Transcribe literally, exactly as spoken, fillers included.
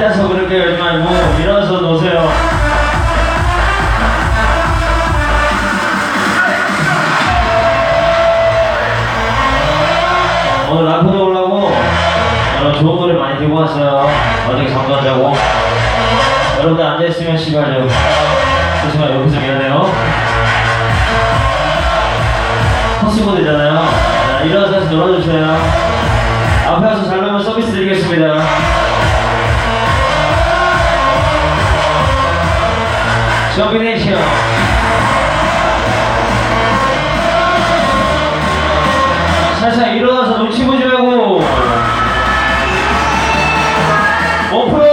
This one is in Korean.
앉아서 그렇게 하지 말고 일어나서 놓으세요. 오늘 라이브도 올라고 여러분 좋은 노래 많이 들고 왔어요. 어저께 잠도 안 자고. 여러분들 앉아있으면 시간이요. 죄송해요. 여기서 미안해요. 헛수고 되잖아요. 자, 일어나서 놀아주세요. 앞에 와서 잘 놀면 서비스 드리겠습니다. 점비네이션. 살살 일어나서 눈치 보지 말고 오프로